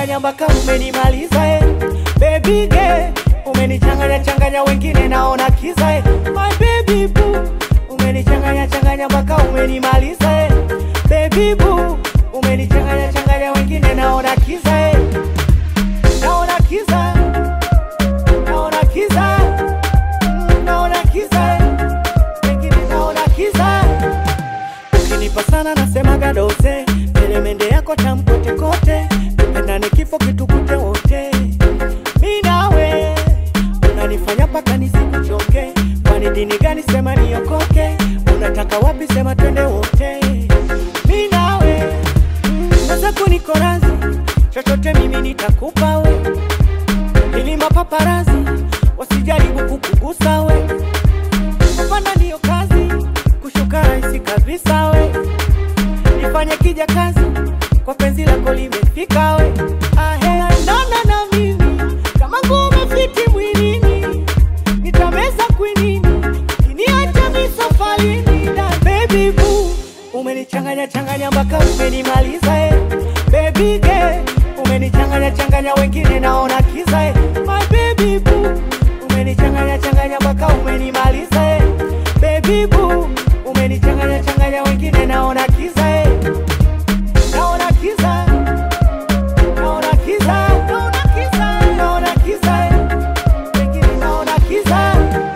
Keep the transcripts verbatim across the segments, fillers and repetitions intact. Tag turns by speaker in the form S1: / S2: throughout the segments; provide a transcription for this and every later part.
S1: changanya mpaka umenimaliza eh. Baby girl, umenichanganya changanya wengine naona kiza eh. My baby boo, umenichanganya changanya mpaka umenimaliza eh. Baby boo, umenichanganya changanya wengine naona kiza eh. Naona kiza, naona kiza, naona kiza eh. Wengine naona kiza. Ukinipa sana nasema gadoze, elemende yako tamkote kote, tupendane kifo kitukute wote. Mimi nawe unanifanya paka nisikuchoke, kwani dini gani sema niokoke, unataka wapi sema twende wote. Mimi nawe sasa kuniko razi, chochote mimi nitakupa we, ili mapaparazi wasijaribu kukugusa we. Kupanda ndio kazi, kushuka rahisi kabisa we. Nifanye kija kazi, kwa penzi lako limefika we. Ahe, ndana na mimi, kama ngume fiti mwilini, nitameza kwinini, kiniacha misofalini. Na baby boo, umenichanganya changanya mpaka umenimaliza eh. Baby girl, umenichanganya changanya wengine naona kiza eh. My baby boo, umenichanganya changanya mpaka umenimaliza eh. Baby boo, umenichanganya changanya wengine naona kiza eh. Naona kiza, naona kiza, naona kiza, naona kiza eh. Wengine naona kiza.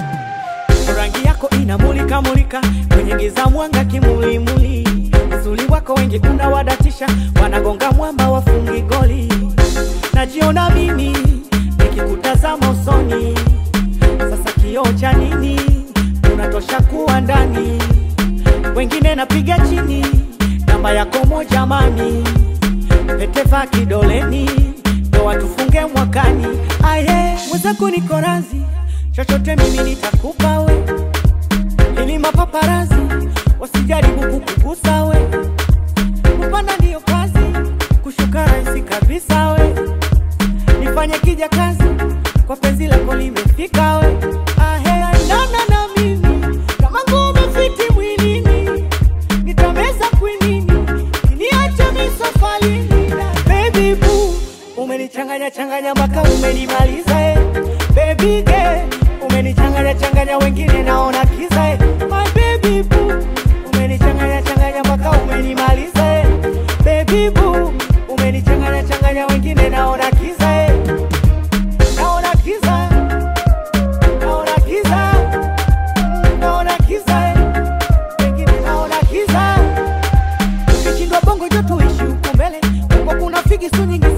S1: Rangi yako inamulika mulika kwenye giza, mwanga kimuli muli. Uzuri wako wengi unawadatisha, wanagonga mwamba wafungi goli. Najiona mimi nikikutazama usoni, sasa kioo cha nini, unatosha kuwa ndani. Wengine napiga chini, namba yako moja mani, peteva kidoleni, ndoa tufunge mwakani. Aye, mwenzako niko razi, chochote mimi nitakupa we, ili mapaparazi wasijaribu kukugusa we. Kupanda ndio kazi, kushuka rahisi kabisa we. Nifanye kija kazi, kwa penzi lako limefika we. Ahe, ndana na mimi, kama ngume fiti mwilini, nitameza kwinini, kiniacha misofalini. Baby boo, umenichanganya changanya mpaka umenimaliza eh. Baby girl, umenichanganya changanya wengine naona kiza eh. My baby boo, umenichanganya changanya mpaka umenimaliza eh. Baby boo, umenichanganya changanya wengine naona kiza eh. Naona kiza, naona kiza, naona kiza eh. Wengine naona kiza. Ukishindwa bongo joto ishi huko mbele, huko kuna figi su nyingi